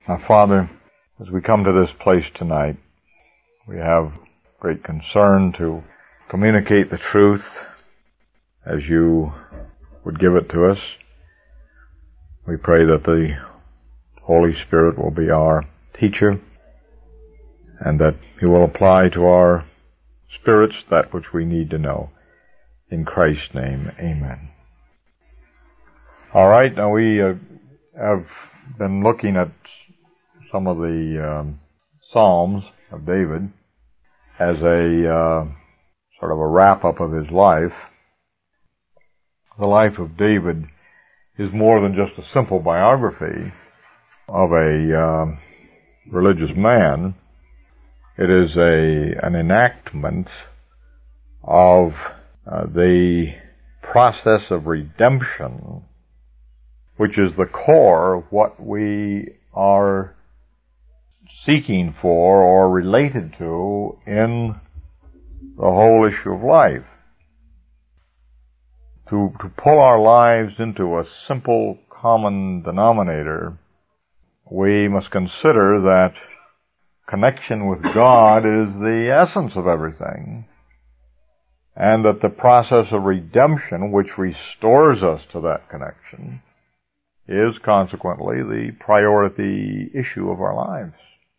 Our Father, as we come to this place tonight, we have great concern to communicate the truth as you would give it to us. We pray that the Holy Spirit will be our teacher and that He will apply to our spirits that which we need to know. In Christ's name, amen. All right, now we have been looking at some of the Psalms of David as a sort of a wrap-up of his life. The life of David is more than just a simple biography of a religious man. It is an enactment of the process of redemption, which is the core of what we are seeking for or related to in the whole issue of life. To pull our lives into a simple common denominator, we must consider that connection with God is the essence of everything, and that the process of redemption, which restores us to that connection, is consequently the priority issue of our lives.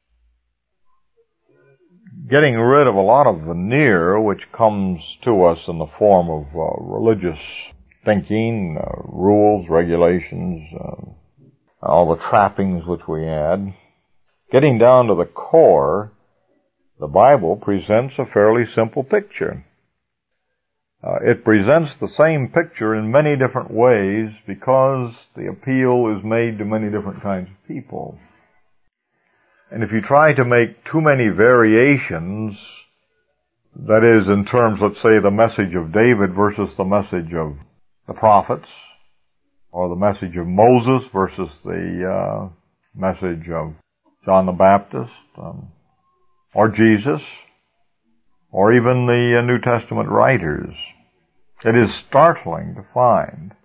Getting rid of a lot of veneer which comes to us in the form of religious thinking, rules, regulations, all the trappings which we add. Getting down to the core, the Bible presents a fairly simple picture. It presents the same picture in many different ways because the appeal is made to many different kinds of people. And if you try to make too many variations, that is, in terms, let's say, the message of David versus the message of the prophets, or the message of Moses versus the message of John the Baptist, or Jesus, or even the New Testament writers, it is startling to find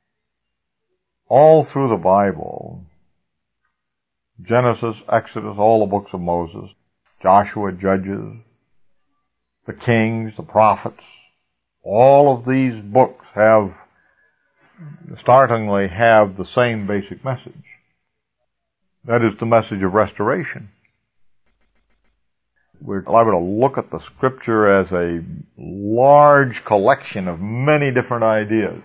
all through the Bible, Genesis, Exodus, all the books of Moses, Joshua, Judges, the Kings, the prophets, all of these books startlingly have the same basic message. That is the message of restoration. We're liable to look at the Scripture as a large collection of many different ideas.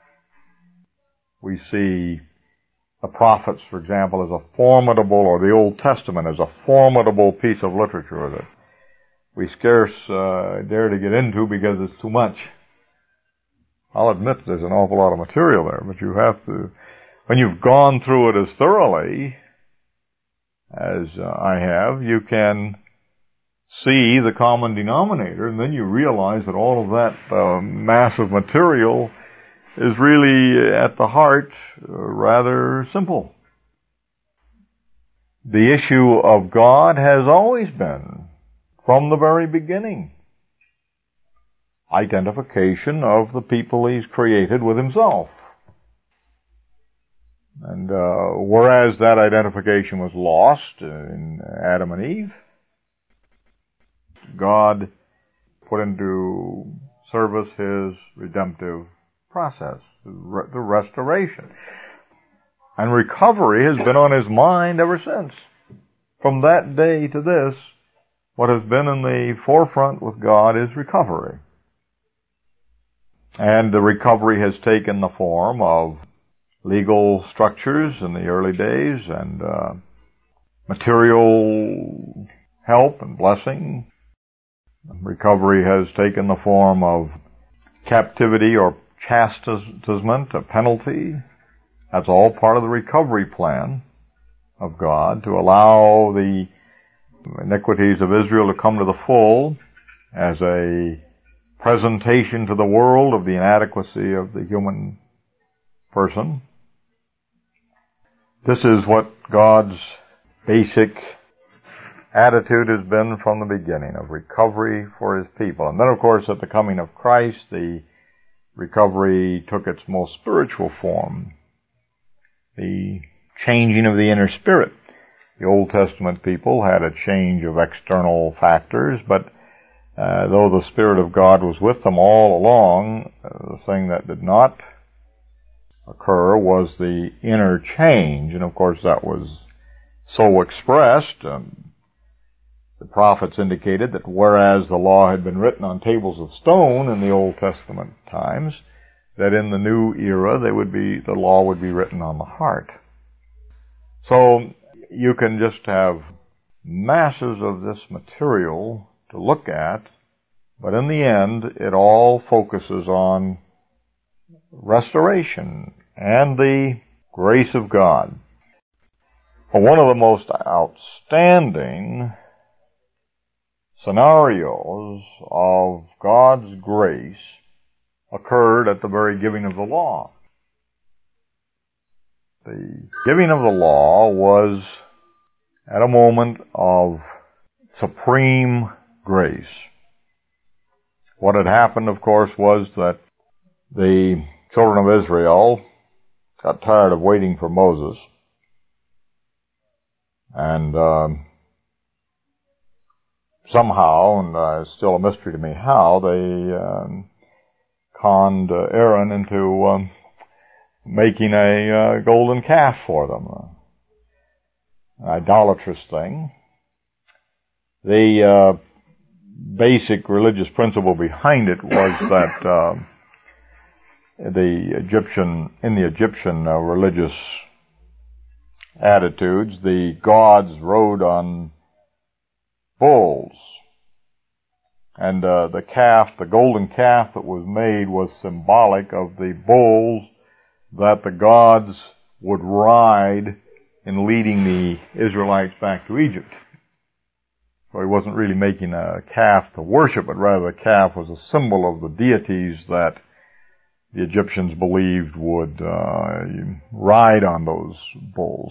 We see the prophets, for example, as a formidable, or the Old Testament as a formidable piece of literature that we scarce dare to get into because it's too much. I'll admit there's an awful lot of material there, but you have to, when you've gone through it as thoroughly as I have, you can see the common denominator, and then you realize that all of that mass of material is really, at the heart, rather simple. The issue of God has always been, from the very beginning, identification of the people He's created with Himself. And whereas that identification was lost in Adam and Eve, God put into service His redemptive process, the restoration. And recovery has been on His mind ever since. From that day to this, what has been in the forefront with God is recovery. And the recovery has taken the form of legal structures in the early days and material help and blessing. Recovery has taken the form of captivity or chastisement, a penalty. That's all part of the recovery plan of God, to allow the iniquities of Israel to come to the full as a presentation to the world of the inadequacy of the human person. This is what God's basic attitude has been from the beginning, of recovery for His people. And then, of course, at the coming of Christ, the recovery took its most spiritual form, the changing of the inner spirit. The Old Testament people had a change of external factors, but though the Spirit of God was with them all along, the thing that did not occur was the inner change, and of course that was so expressed. The prophets indicated that whereas the law had been written on tables of stone in the Old Testament times, that in the new era the law would be written on the heart. So you can just have masses of this material to look at, but in the end it all focuses on restoration and the grace of God. One of the most outstanding scenarios of God's grace occurred at the very giving of the law. The giving of the law was at a moment of supreme grace. What had happened, of course, was that the children of Israel got tired of waiting for Moses, and somehow, and it's still a mystery to me how, they conned Aaron into making a golden calf for them, an idolatrous thing. The basic religious principle behind it was that in the Egyptian religious attitudes, the gods rode on bulls, and the golden calf that was made was symbolic of the bulls that the gods would ride in leading the Israelites back to Egypt. So he wasn't really making a calf to worship, but rather the calf was a symbol of the deities that the Egyptians believed would ride on those bulls.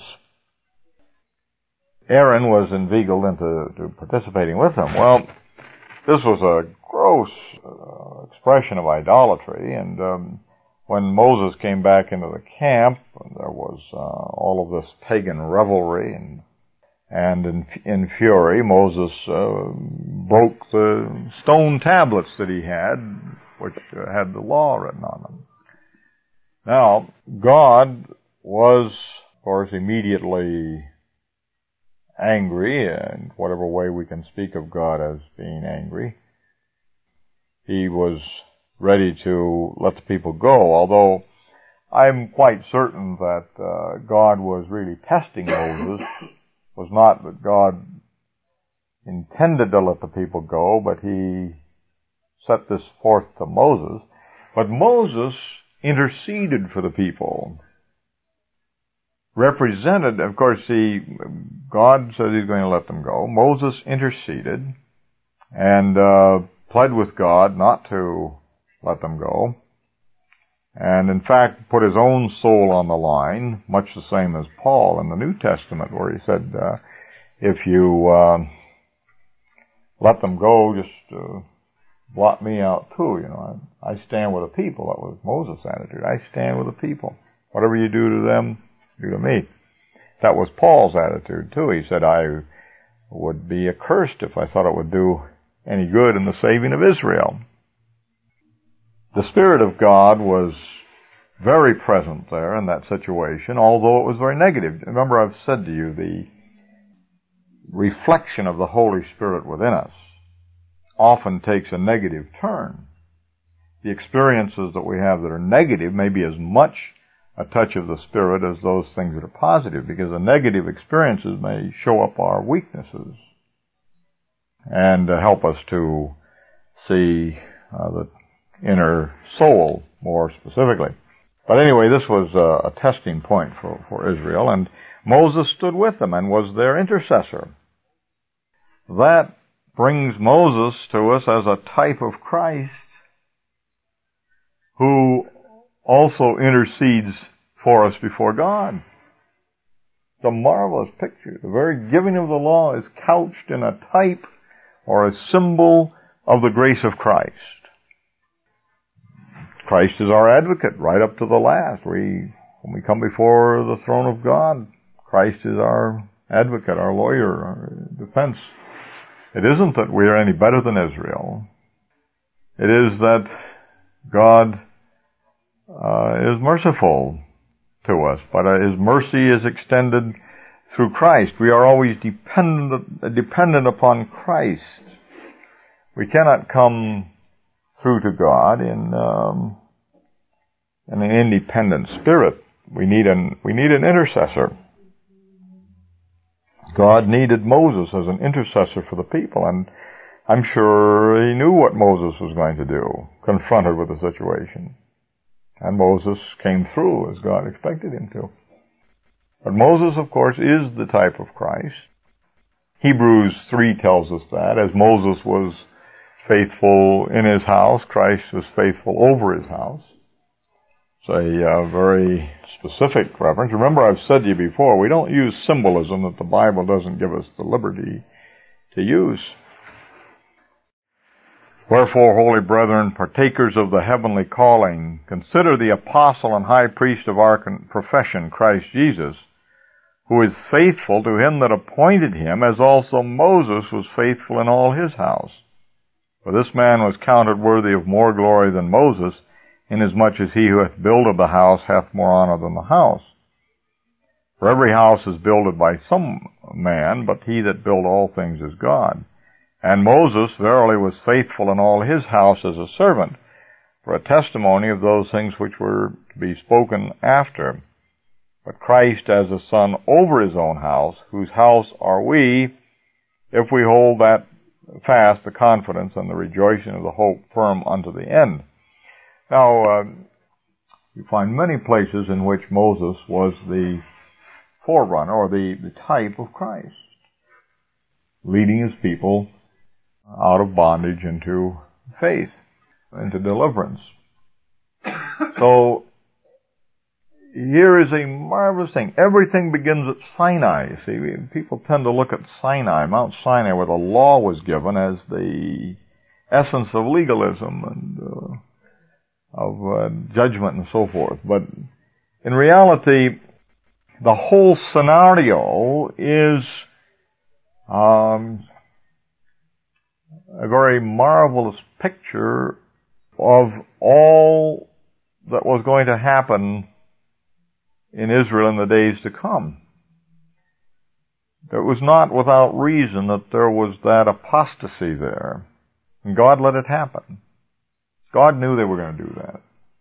Aaron was inveigled into participating with them. Well, this was a gross expression of idolatry, and when Moses came back into the camp, there was all of this pagan revelry, and in fury, Moses broke the stone tablets that he had, which had the law written on them. Now, God was, of course, immediately angry, in whatever way we can speak of God as being angry. He was ready to let the people go, although I'm quite certain that God was really testing Moses. It was not that God intended to let the people go, but he set this forth to Moses. But Moses interceded for the people. Represented, of course, God said he's going to let them go. Moses interceded and pled with God not to let them go, and in fact put his own soul on the line, much the same as Paul in the New Testament, where he said, if you let them go, just blot me out too. I stand with the people. That was Moses' attitude. I stand with the people. Whatever you do to them, do to me. That was Paul's attitude too. He said, I would be accursed if I thought it would do any good in the saving of Israel. The Spirit of God was very present there in that situation, although it was very negative. Remember, I've said to you, the reflection of the Holy Spirit within us often takes a negative turn. The experiences that we have that are negative may be as much a touch of the Spirit as those things that are positive, because the negative experiences may show up our weaknesses and help us to see the inner soul more specifically. But anyway, this was a testing point for Israel, and Moses stood with them and was their intercessor. That brings Moses to us as a type of Christ, who also intercedes for us before God. It's a marvelous picture. The very giving of the law is couched in a type or a symbol of the grace of Christ. Christ is our advocate right up to the last. When we come before the throne of God, Christ is our advocate, our lawyer, our defense. It isn't that we are any better than Israel. It is that God is merciful to us, but His mercy is extended through Christ. We are always dependent upon Christ. We cannot come through to God in an independent spirit. We need an intercessor. God needed Moses as an intercessor for the people, and I'm sure He knew what Moses was going to do, confronted with the situation. And Moses came through as God expected him to. But Moses, of course, is the type of Christ. Hebrews 3 tells us that. As Moses was faithful in his house, Christ was faithful over his house. It's a very specific reference. Remember, I've said to you before, we don't use symbolism that the Bible doesn't give us the liberty to use. Wherefore, holy brethren, partakers of the heavenly calling, consider the apostle and high priest of our profession, Christ Jesus, who is faithful to him that appointed him, as also Moses was faithful in all his house. For this man was counted worthy of more glory than Moses, inasmuch as he who hath builded the house hath more honor than the house. For every house is builded by some man, but he that built all things is God. And Moses verily was faithful in all his house as a servant, for a testimony of those things which were to be spoken after. But Christ as a son over his own house, whose house are we, if we hold that fast the confidence and the rejoicing of the hope firm unto the end. Now, you find many places in which Moses was the forerunner or the type of Christ, leading his people out of bondage into faith, into deliverance. So, here is a marvelous thing. Everything begins at Sinai. You see, people tend to look at Sinai, Mount Sinai, where the law was given, as the essence of legalism and of judgment and so forth. But in reality, the whole scenario is a very marvelous picture of all that was going to happen in Israel in the days to come. It was not without reason that there was that apostasy there. And God let it happen. God knew they were going to do that.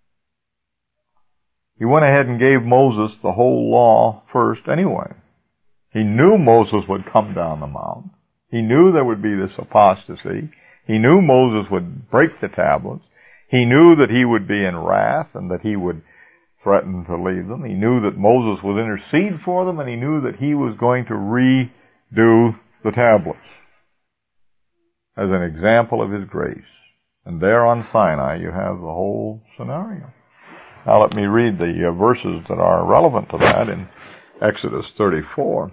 He went ahead and gave Moses the whole law first anyway. He knew Moses would come down the mount. He knew there would be this apostasy. He knew Moses would break the tablets. He knew that he would be in wrath and that he would threaten to leave them. He knew that Moses would intercede for them, and he knew that he was going to redo the tablets as an example of his grace. And there on Sinai you have the whole scenario. Now let me read the verses that are relevant to that in Exodus 34.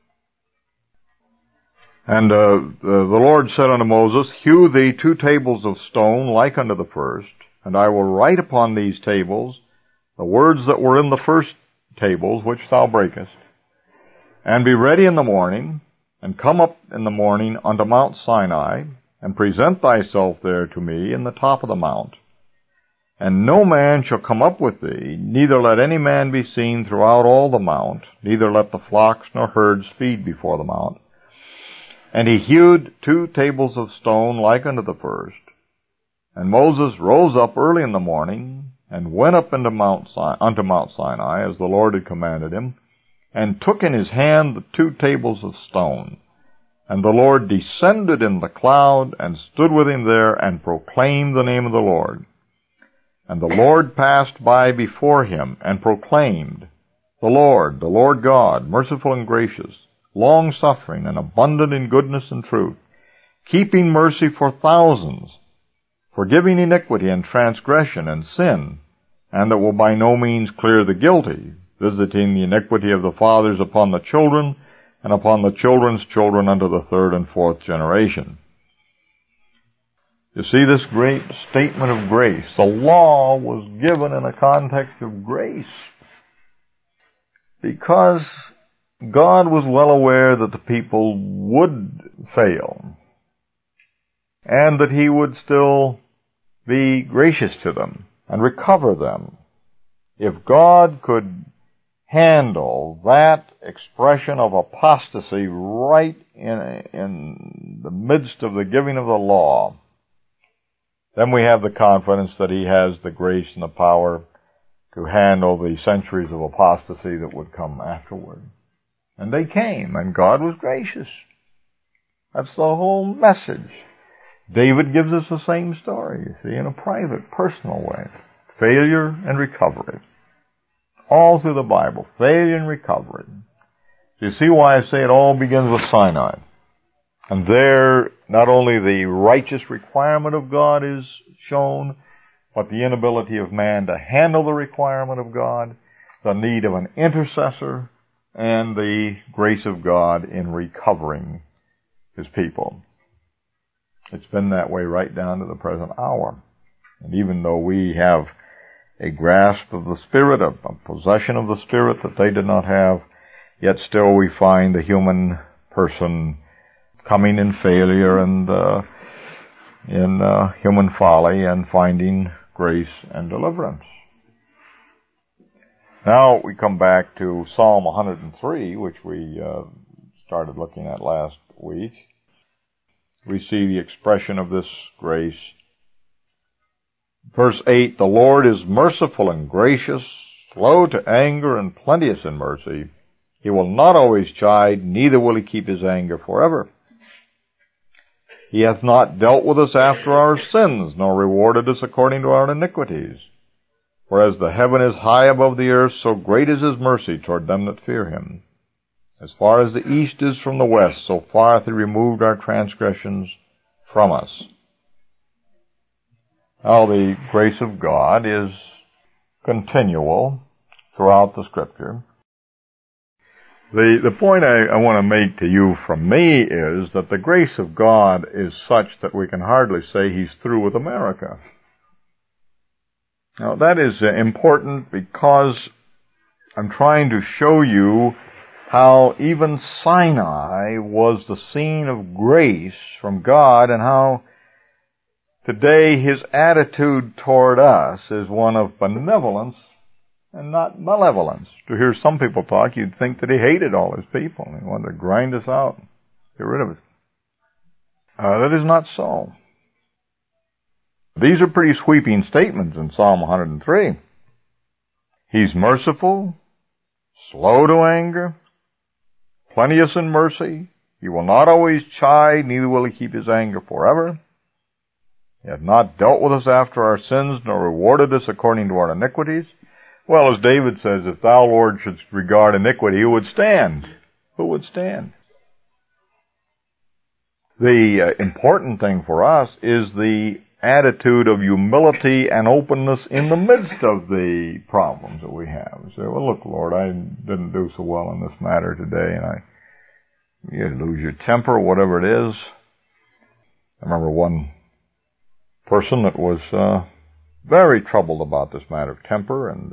And the Lord said unto Moses, Hew thee 2 tables of stone like unto the first, and I will write upon these tables the words that were in the first tables which thou breakest. And be ready in the morning, and come up in the morning unto Mount Sinai, and present thyself there to me in the top of the mount. And no man shall come up with thee, neither let any man be seen throughout all the mount, neither let the flocks nor herds feed before the mount. And he hewed 2 tables of stone like unto the first. And Moses rose up early in the morning, and went up unto Mount Sinai, as the Lord had commanded him, and took in his hand the 2 tables of stone. And the Lord descended in the cloud, and stood with him there, and proclaimed the name of the Lord. And the Lord passed by before him, and proclaimed, The Lord God, merciful and gracious, long-suffering, and abundant in goodness and truth, keeping mercy for thousands, forgiving iniquity and transgression and sin, and that will by no means clear the guilty, visiting the iniquity of the fathers upon the children, and upon the children's children unto the 3rd and 4th generation. You see this great statement of grace. The law was given in a context of grace, because God was well aware that the people would fail and that He would still be gracious to them and recover them. If God could handle that expression of apostasy right in the midst of the giving of the law, then we have the confidence that He has the grace and the power to handle the centuries of apostasy that would come afterward. And they came, and God was gracious. That's the whole message. David gives us the same story, you see, in a private, personal way. Failure and recovery. All through the Bible, failure and recovery. So you see why I say it all begins with Sinai. And there, not only the righteous requirement of God is shown, but the inability of man to handle the requirement of God, the need of an intercessor, and the grace of God in recovering His people. It's been that way right down to the present hour. And even though we have a grasp of the Spirit, a possession of the Spirit that they did not have, yet still we find the human person coming in failure and in human folly and finding grace and deliverance. Now we come back to Psalm 103, which we started looking at last week. We see the expression of this grace. Verse 8, the Lord is merciful and gracious, slow to anger and plenteous in mercy. He will not always chide, neither will He keep His anger forever. He hath not dealt with us after our sins, nor rewarded us according to our iniquities. For as the heaven is high above the earth, so great is His mercy toward them that fear Him. As far as the east is from the west, so far hath He removed our transgressions from us. Now, the grace of God is continual throughout the Scripture. The point I want to make to you from me is that the grace of God is such that we can hardly say He's through with America. Now, that is important because I'm trying to show you how even Sinai was the scene of grace from God, and how today His attitude toward us is one of benevolence and not malevolence. To hear some people talk, you'd think that He hated all His people and He wanted to grind us out, get rid of us. That is not so. These are pretty sweeping statements in Psalm 103. He's merciful, slow to anger, plenteous in mercy. He will not always chide, neither will He keep His anger forever. He hath not dealt with us after our sins, nor rewarded us according to our iniquities. Well, as David says, if thou, Lord, shouldst regard iniquity, who would stand? Who would stand? The important thing for us is the attitude of humility and openness in the midst of the problems that we have. You say, well, look, Lord, I didn't do so well in this matter today, and you lose your temper, whatever it is. I remember one person that was very troubled about this matter of temper, and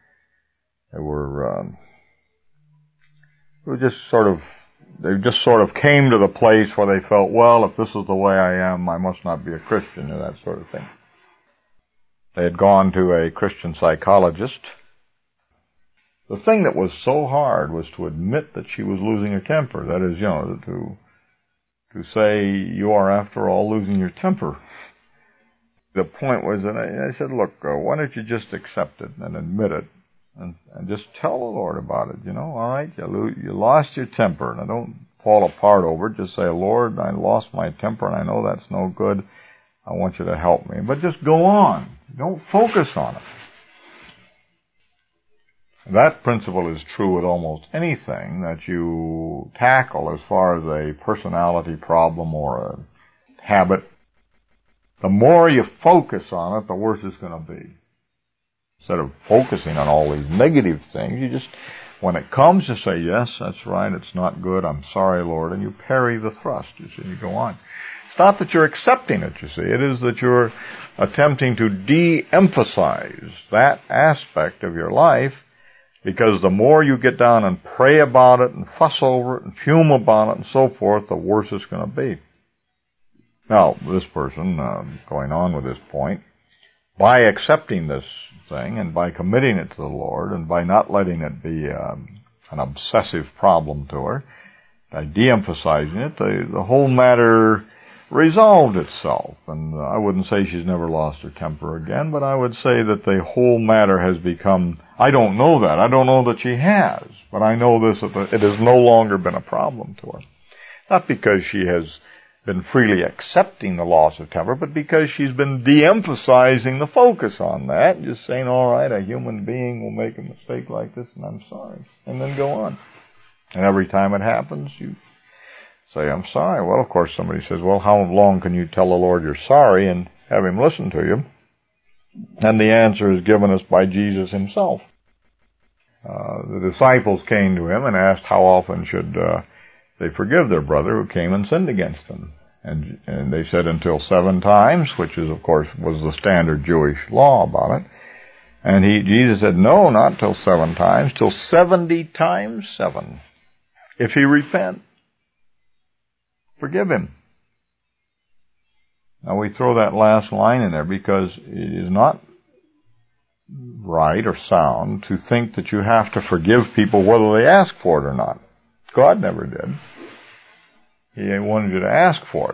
they just sort of came to the place where they felt, well, if this is the way I am, I must not be a Christian, and that sort of thing. They had gone to a Christian psychologist. The thing that was so hard was to admit that she was losing her temper. That is, to say you are, after all, losing your temper. The point was that I said, look, why don't you just accept it and admit it and just tell the Lord about it, all right, you lost your temper. Now don't fall apart over it. Just say, Lord, I lost my temper and I know that's no good. I want you to help me. But just go on. Don't focus on it. That principle is true with almost anything that you tackle as far as a personality problem or a habit. The more you focus on it, the worse it's going to be. Instead of focusing on all these negative things, you just, when it comes, you say, yes, that's right, it's not good, I'm sorry, Lord, and you parry the thrust, you see, you go on. It's not that you're accepting it, you see, it is that you're attempting to de-emphasize that aspect of your life Because the more you get down and pray about it and fuss over it and fume about it and so forth, the worse it's going to be. Now, this person, going on with this point, by accepting this thing and by committing it to the Lord and by not letting it be an obsessive problem to her, by de-emphasizing it, the whole matter resolved itself. And I wouldn't say she's never lost her temper again, but I would say that the whole matter has become, I don't know that. I don't know that she has, but I know this, that it has no longer been a problem to her. Not because she has been freely accepting the loss of temper, but because she's been de-emphasizing the focus on that, just saying, all right, a human being will make a mistake like this, and I'm sorry, and then go on. And every time it happens, you say, I'm sorry. Well, of course, somebody says, well, how long can you tell the Lord you're sorry and have Him listen to you? And the answer is given us by Jesus Himself. The disciples came to Him and asked how often should they forgive their brother who came and sinned against them. And they said until 7 times, which is, of course, was the standard Jewish law about it. And Jesus said, no, not till 7 times, till 70 times 7. If he repent, forgive him. Now we throw that last line in there because it is not right or sound to think that you have to forgive people whether they ask for it or not. God never did. He wanted you to ask for it.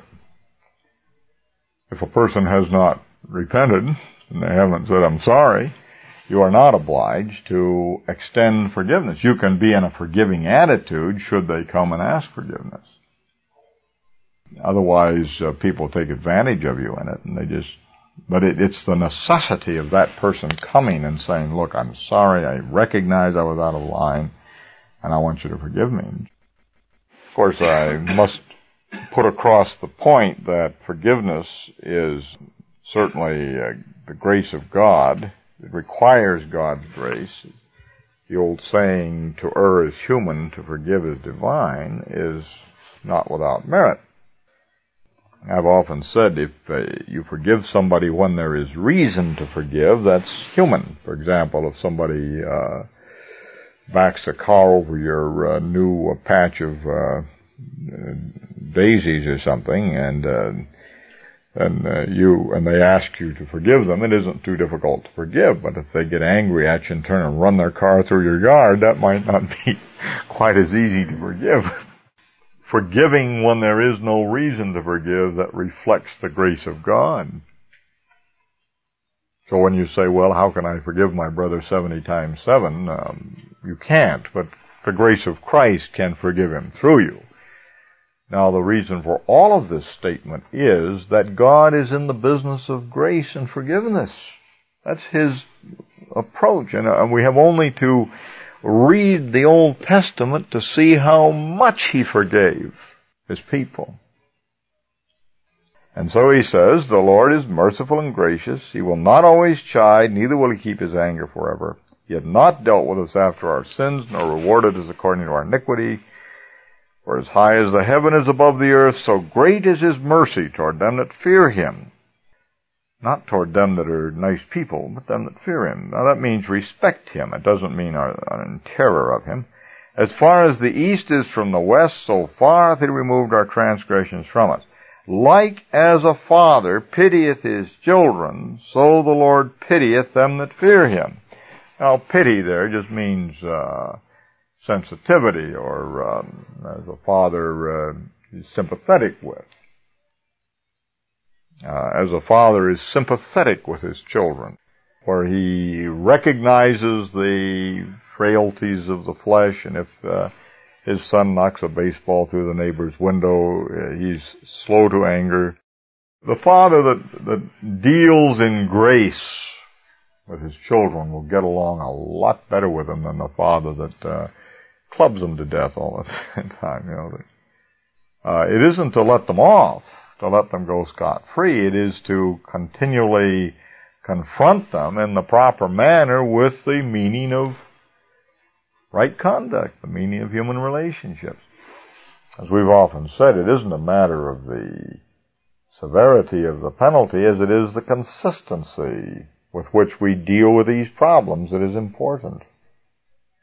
If a person has not repented and they haven't said, I'm sorry, you are not obliged to extend forgiveness. You can be in a forgiving attitude should they come and ask forgiveness. Otherwise, people take advantage of you in it, and but it's the necessity of that person coming and saying, look, I'm sorry, I recognize I was out of line, and I want you to forgive me. Of course, I must put across the point that forgiveness is certainly the grace of God. It requires God's grace. The old saying, to err is human, to forgive is divine, is not without merit. I've often said if you forgive somebody when there is reason to forgive, that's human. For example, if somebody backs a car over your new patch of daisies or something, and they ask you to forgive them, it isn't too difficult to forgive. But if they get angry at you and turn and run their car through your yard, that might not be quite as easy to forgive. Forgiving when there is no reason to forgive, that reflects the grace of God. So when you say, well, how can I forgive my brother 70 times 7? You can't, but the grace of Christ can forgive him through you. Now, the reason for all of this statement is that God is in the business of grace and forgiveness. That's His approach. And we have only to read the Old Testament to see how much He forgave His people. And so He says, the Lord is merciful and gracious. He will not always chide, neither will He keep His anger forever. He hath not dealt with us after our sins, nor rewarded us according to our iniquity. For as high as the heaven is above the earth, so great is His mercy toward them that fear Him. Not toward them that are nice people, but them that fear Him. Now that means respect Him. It doesn't mean are in terror of Him. As far as the east is from the west, so far hath He removed our transgressions from us. Like as a father pitieth his children, so the Lord pitieth them that fear Him. Now pity there just means sensitivity, or as a father is sympathetic with. As a father is sympathetic with his children, where he recognizes the frailties of the flesh, and if his son knocks a baseball through the neighbor's window, he's slow to anger. The father that deals in grace with his children will get along a lot better with them than the father that clubs them to death all the time. It isn't to let them off, to let them go scot-free. It is to continually confront them in the proper manner with the meaning of right conduct, the meaning of human relationships. As we've often said, it isn't a matter of the severity of the penalty as it is the consistency with which we deal with these problems that is important.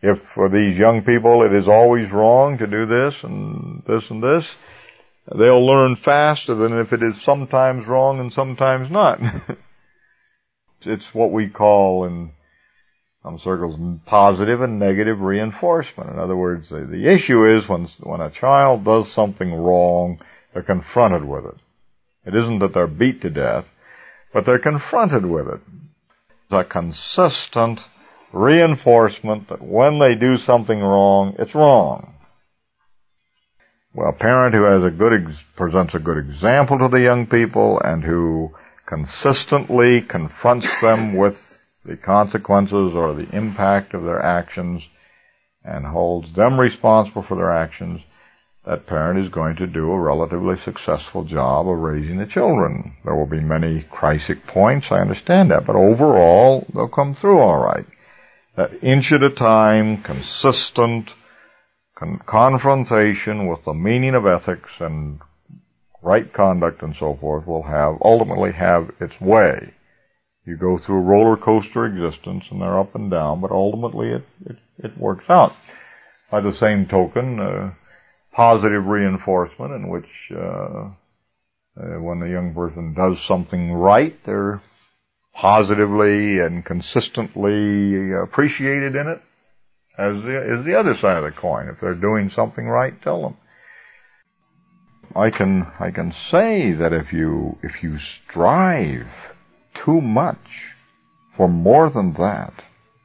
If for these young people it is always wrong to do this and this and this, they'll learn faster than if it is sometimes wrong and sometimes not. It's what we call in some circles positive and negative reinforcement. In other words, the issue is when a child does something wrong, they're confronted with it. It isn't that they're beat to death, but they're confronted with it. It's a consistent reinforcement that when they do something wrong, it's wrong. Well, a parent who has presents a good example to the young people and who consistently confronts them with the consequences or the impact of their actions and holds them responsible for their actions, that parent is going to do a relatively successful job of raising the children. There will be many crisis points, I understand that, but overall, they'll come through all right. That inch at a time, consistent confrontation with the meaning of ethics and right conduct and so forth will ultimately have its way. You go through a roller coaster existence and they're up and down, but ultimately it works out. By the same token, positive reinforcement in which when the young person does something right, they're positively and consistently appreciated in it, as is the other side of the coin. If they're doing something right, tell them. I can say that if you strive too much for more than that,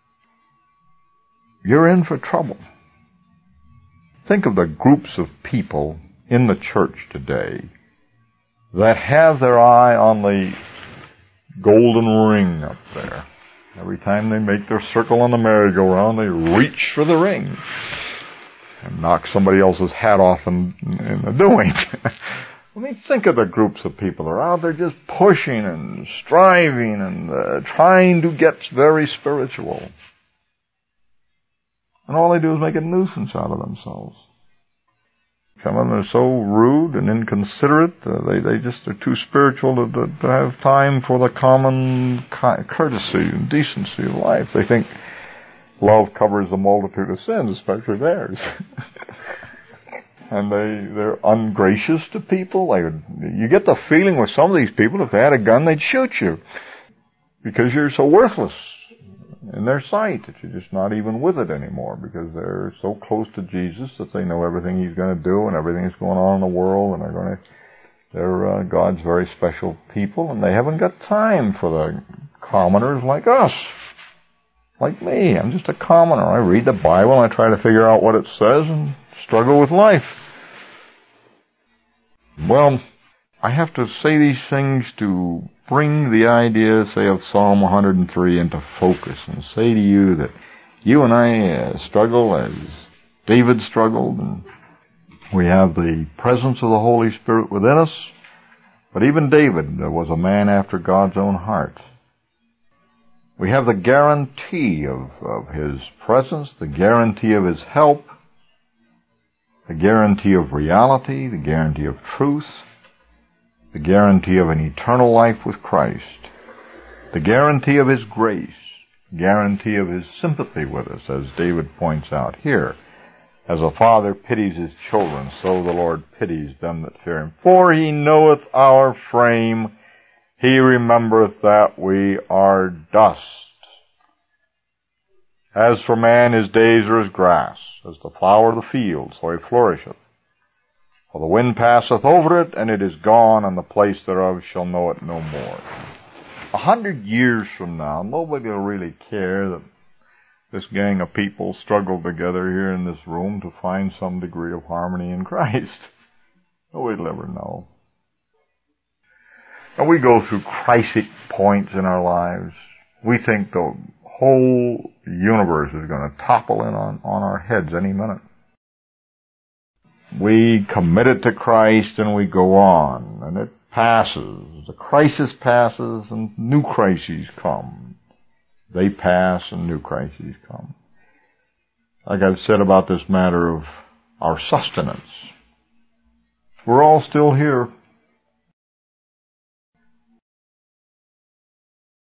you're in for trouble. Think of the groups of people in the church today that have their eye on the golden ring up there. Every time they make their circle on the merry-go-round, they reach for the ring and knock somebody else's hat off in the doing. I mean, think of the groups of people that are out there just pushing and striving and trying to get very spiritual. And all they do is make a nuisance out of themselves. Some of them are so rude and inconsiderate, they just are too spiritual to have time for the common courtesy and decency of life. They think love covers a multitude of sins, especially theirs. And they're ungracious to people. You get the feeling with some of these people, if they had a gun, they'd shoot you. Because you're so worthless in their sight that you're just not even with it anymore, because they're so close to Jesus that they know everything he's going to do and everything that's going on in the world, and they're God's very special people, and they haven't got time for the commoners like us. Like me. I'm just a commoner. I read the Bible and I try to figure out what it says and struggle with life. Well, I have to say these things to bring the idea, say, of Psalm 103 into focus and say to you that you and I struggle as David struggled, and we have the presence of the Holy Spirit within us, but even David was a man after God's own heart. We have the guarantee of his presence, the guarantee of his help, the guarantee of reality, the guarantee of truth, the guarantee of an eternal life with Christ, the guarantee of his grace, guarantee of his sympathy with us, as David points out here. As a father pities his children, so the Lord pities them that fear him. For he knoweth our frame, he remembereth that we are dust. As for man, his days are as grass, as the flower of the field, so he flourisheth. For the wind passeth over it, and it is gone, and the place thereof shall know it no more. 100 years from now, nobody will really care that this gang of people struggled together here in this room to find some degree of harmony in Christ. Nobody will ever know. And we go through crisis points in our lives. We think the whole universe is going to topple in on our heads any minute. We commit it to Christ and we go on, and it passes. The crisis passes and new crises come. They pass and new crises come. Like I've said about this matter of our sustenance. We're all still here.